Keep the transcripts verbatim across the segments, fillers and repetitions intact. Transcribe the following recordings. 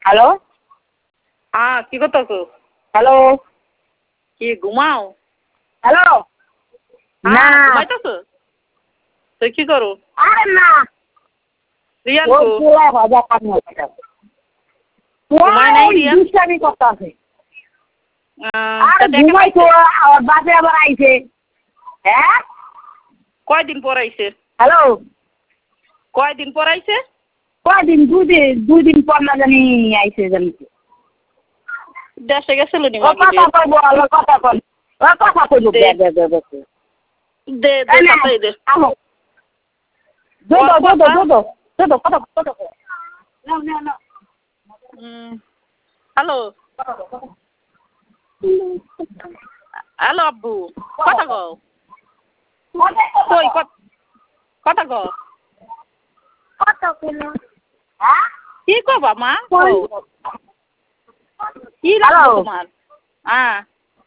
Hello হ্যাঁ কি করতেছো? হ্যালো কি ঘুমাও? হ্যালো না হ্যাঁ ঘুমাইতেছো? তুই কি করো? আরে না রিয়ান ওই কো? পোলা ভাজা কাটনা ঘুমায় নাই রিয়ান? দুষ্টামি করতেছে আহ, তা আরে টাকা ঘুমাইছো পাইছে? আবার বাসে আবার আইছে হ্যাঁ কয়দিন পর আইছে? হ্যালো কয়দিন পর আইছে? কয়দিন দুই দিন দুই দিন পর না জানি আইছে জানি দেশে গেছিল নি ও মামি কথা রে? কইব ও কথা কই ও কথা কইব দে দে দে দে দে দে দে কথাই দে। আমো ওর দোদো দোদো কথা? দোদো দোদো কথা কথা নাও নাও নাও হুম হ্যালো হ্যালো আব্বু কথা কও কই কত কথা কও কত কিলো হ্যাঁ কি কবা মা কই কও কি লাগবে তোমার? হ্যাঁ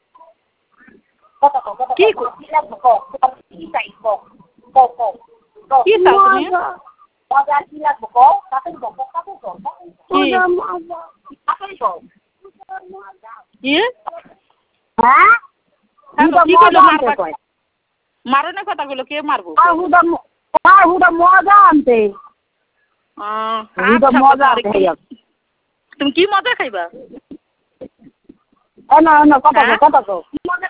কত কত কি কি লাগবে কত কি চাই কত কত কি চাও তুমি? মজা কি লাগবে কত কাকে কত কাকে কত কি কাকে কত কি হ্যাঁ হ্যালো কি কইলো মারবা? কয় মারনের কথাগুলো কে মারবো? আর হুদা আর হুদা মজা আনতে আহ, হুদা আচ্ছা মজা তোমার কি খাইয়া তুমি কি মজা খাইবা? এ না না কত হ্যাঁ? কত কত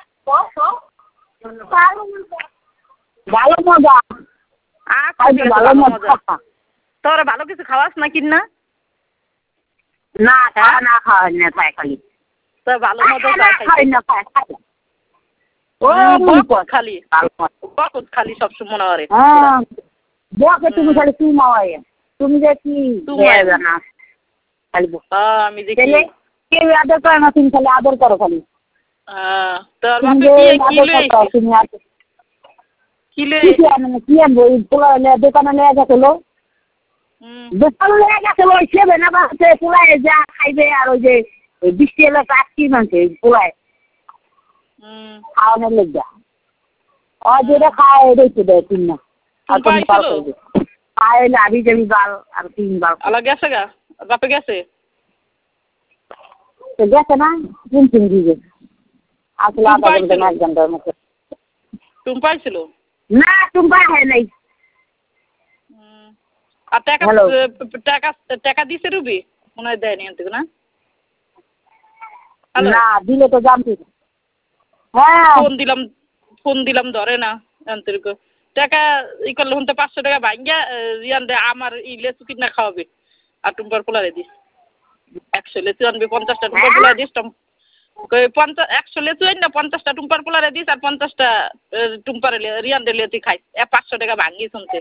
ভালো মজা আচ্ছা ঠিক আছে ভালো ভালো মজা মজা। তোরা ভালো কিছু খাওয়াস না কিন না? না খাওয়া না খাওয়া না খায় খালি তো ভালো মজা না চা খাই খাইতে। না খায় খায় ও বকত খালি বকত খালি সবসময় মনে করে। হ্যাঁ বকে তুমি খালি চুমাওয়াই তুমি যে কি চুমাই। জানা খালি আহ, আমি দেখি ছেলে কেউ আদর করে না তুমি খালি আদর করো খালি আহ, তোর তুমি বাপে যে কি কি আদর লই করো আইছিস? তুমি আদর কি লই কি কি আইছিস? আনবো কি আনবো ওই পোলা দোকানে নিয়ে গেছিল হুম দোকানে নিয়ে গেছিল ওই সেবে না বাসে পোলায় যা খাইবে আর ওই যে ওই বৃষ্টি এলে কাটকি মানছে পোলায় হুম খাওয়ানোর লেগা আর যেটা খায় রেখে দেয় তিন না আর তুমি তুমি পার পাইছিল? করে দেবে খায় লাভি যাবি বাল আর তিন বার আলা গেছে গা বাপে গেছে? তো গেছে না তিন তিন দিকে আসলে তুমি আধা ঘন্টা পাইছিল? না এক ঘন্টার মতো তুমি পাইছিল? না তুমি হয় নাই হুম। আর টাকা হ্যালো টাকা টাকা দিছে রুবি? মনে হয় দেয়নি আনতে না? হ্যালো না দিলে তো জানতি হ্যাঁ ফোন দিলাম ফোন দিলাম ধরে না আন্তরিক টাকা ই করলে হতে পাঁচশো টাকা ভাঙ্গা রিয়ান দে আমার ই লেচু কিনা খাওয়াবে আর টুম্পার পোলারে দিস একশো লেচু আনবি পঞ্চাশটা টুম্পার পোলারে দিস পঞ্চাশ একশো লেচু আন না পঞ্চাশটা টুম্পার পোলারে দিস আর পঞ্চাশটা টুম্পারে রিয়ান দে লেচু খাইস এ পাঁচশো টাকা ভাঙ্গি শুনতে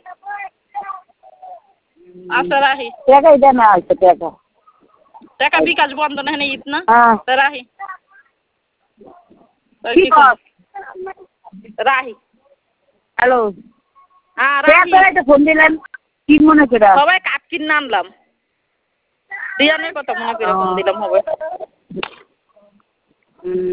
আচ্ছা রাহি টাকাই দেয় না হয়তো টাকা টাকা বিকাশ বন্ধ না হ্যাঁ ঈদ না হ্যাঁ তা রাহি কি কর রাহি হ্যালো হ্যাঁ রাহি ফোন দিলেন কি মনে করে সবাই কাঠ কিনে আনলাম রিয়ানের কথা মনে করে ফোন দিলাম হবে হুম